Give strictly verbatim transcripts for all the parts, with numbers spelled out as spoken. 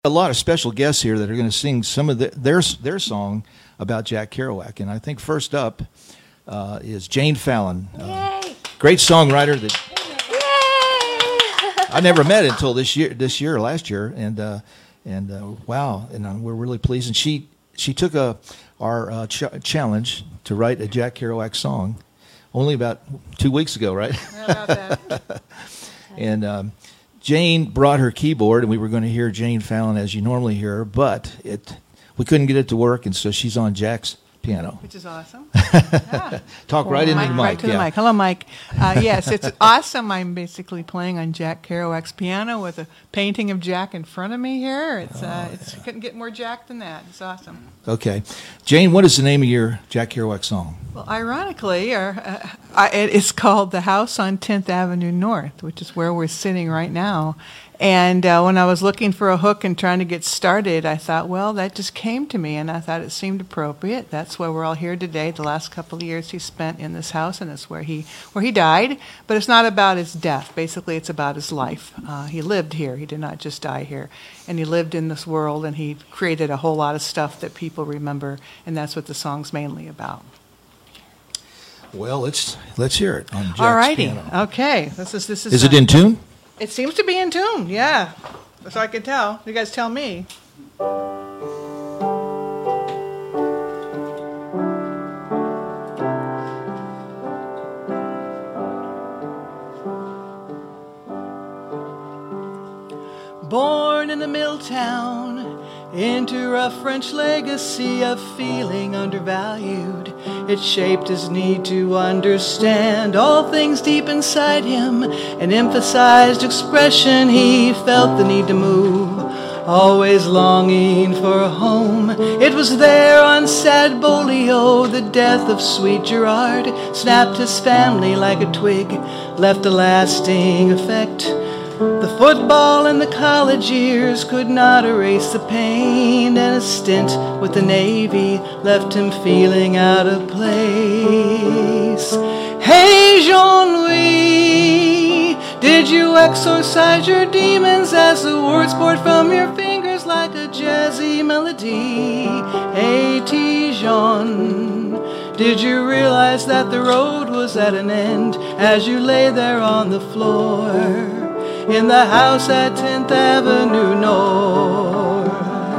A lot of special guests here that are going to sing some of the, their their song about Jack Kerouac. And I think first up uh, is Jane Fallon. Uh, great songwriter that I never met until this year, this year, last year, and uh, and uh, wow, and uh, we're really pleased. And she she took a our uh, ch- challenge to write a Jack Kerouac song only about two weeks ago, right? About that. and. Um, Jane brought her keyboard, and we were going to hear Jane Fallon as you normally hear her, but it we couldn't get it to work, and so she's on Jack's piano. Which is awesome. Yeah. Talk right into Mike, the mic. Right to yeah. the mic. Hello, Mike. Uh, yes, it's awesome. I'm basically playing on Jack Kerouac's piano with a painting of Jack in front of me here. It's, uh, Oh, it's yeah. couldn't get more Jack than that. It's awesome. Okay. Jane, what is the name of your Jack Kerouac song? Well, ironically, our, uh, I, it is called The House on tenth Avenue North, which is where we're sitting right now. And uh, when I was looking for a hook and trying to get started, I thought, well, that just came to me, and I thought it seemed appropriate. That's why we're all here today. The last couple of years he spent in this house, and it's where he where he died. But it's not about his death. Basically, it's about his life. Uh, he lived here. He did not just die here. And he lived in this world, and he created a whole lot of stuff that people remember, and that's what the song's mainly about. Well, let's let's hear it on Jack's All righty. piano. Okay. This is this is. Is it uh, in tune? It seems to be in tune, yeah. So I can tell. You guys tell me. Born in a mill town, into a French legacy of feeling undervalued. It shaped his need to understand all things deep inside him, an emphasized expression. He felt the need to move, always longing for a home. It was there on sad Bolio, the death of sweet Gerard snapped his family like a twig, left a lasting effect. The football and the college years could not erase the pain, and a stint with the Navy left him feeling out of place. Hey, Jean-Louis, did you exorcise your demons as the words poured from your fingers like a jazzy melody? Hey, T-Jean, did you realize that the road was at an end as you lay there on the floor in the house at tenth Avenue North?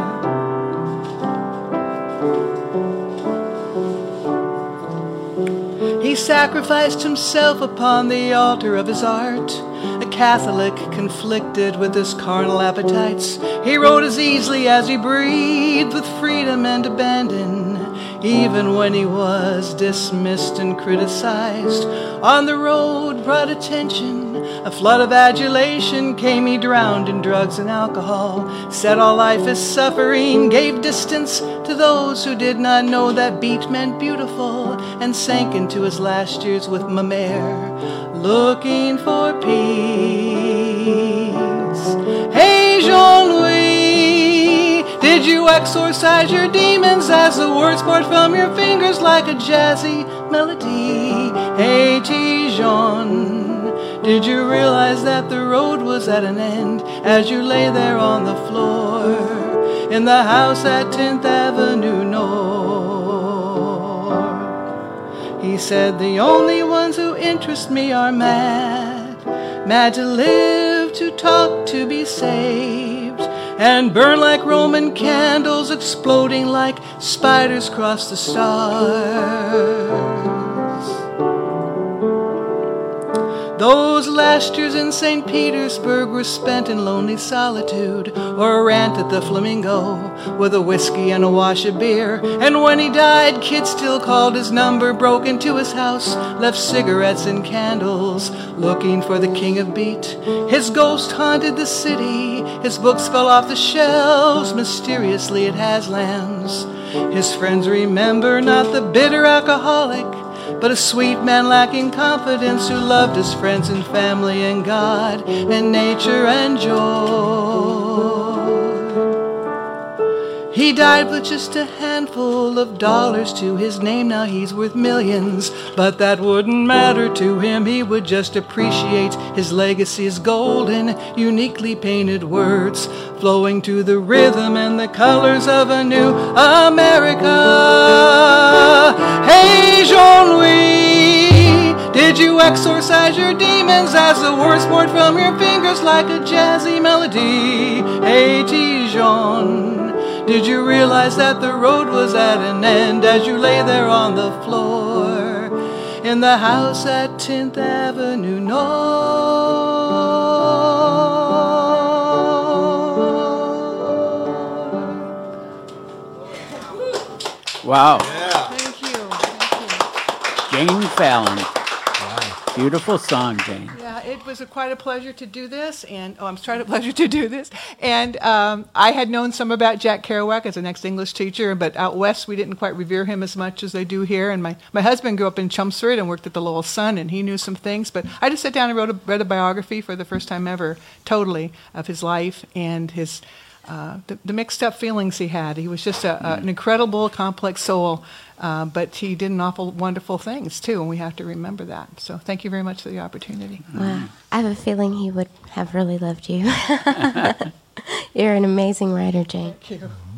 He sacrificed himself upon the altar of his art. A Catholic conflicted with his carnal appetites, he wrote as easily as he breathed, with freedom and abandon, even when he was dismissed and criticized. On the road brought attention, a flood of adulation came. He drowned in drugs and alcohol, said all life is suffering, gave distance to those who did not know that beat meant beautiful, and sank into his last years with ma mère, looking for peace. Hey, Jean-Louis, did you exorcise your demons as the words poured from your fingers like a jazzy melody? Hey, T-Jean, did you realize that the road was at an end as you lay there on the floor in the house at tenth Avenue North? He said, the only ones who interest me are mad, mad to live, to talk, to be saved, and burn like Roman candles, exploding like spiders across the stars. Those last years in Saint Petersburg were spent in lonely solitude, or a rant at the Flamingo with a whiskey and a wash of beer. And when he died, kids still called his number, broke into his house, left cigarettes and candles, looking for the king of beat. His ghost haunted the city, his books fell off the shelves mysteriously at Haslam's. His friends remember not the bitter alcoholic, but a sweet man lacking confidence, who loved his friends and family and God and nature and joy. He died with just a handful of dollars to his name. Now he's worth millions, but that wouldn't matter to him. He would just appreciate his legacy's golden, uniquely painted words, flowing to the rhythm and the colors of a new America. Hey, Jean-Louis, did you exorcise your demons as the words poured from your fingers like a jazzy melody? Hey, Tijon, did you realize that the road was at an end as you lay there on the floor in the house at tenth Avenue North? Wow. Yeah. Thank you. Thank you. Jane Fallon. Beautiful song, Jane. Yeah, it was a, quite a pleasure to do this, and oh, I'm sorry, a pleasure to do this. And um, I had known some about Jack Kerouac as an ex-English teacher, but out west we didn't quite revere him as much as they do here. And my, my husband grew up in Chelmsford and worked at the Lowell Sun, and he knew some things. But I just sat down and wrote a, read a biography for the first time ever, totally, of his life and his uh, the, the mixed-up feelings he had. He was just a, a, an incredible, complex soul. Uh, but he did an awful wonderful things, too, and we have to remember that. So thank you very much for the opportunity. Wow. I have a feeling he would have really loved you. You're an amazing writer, Jane. Thank you.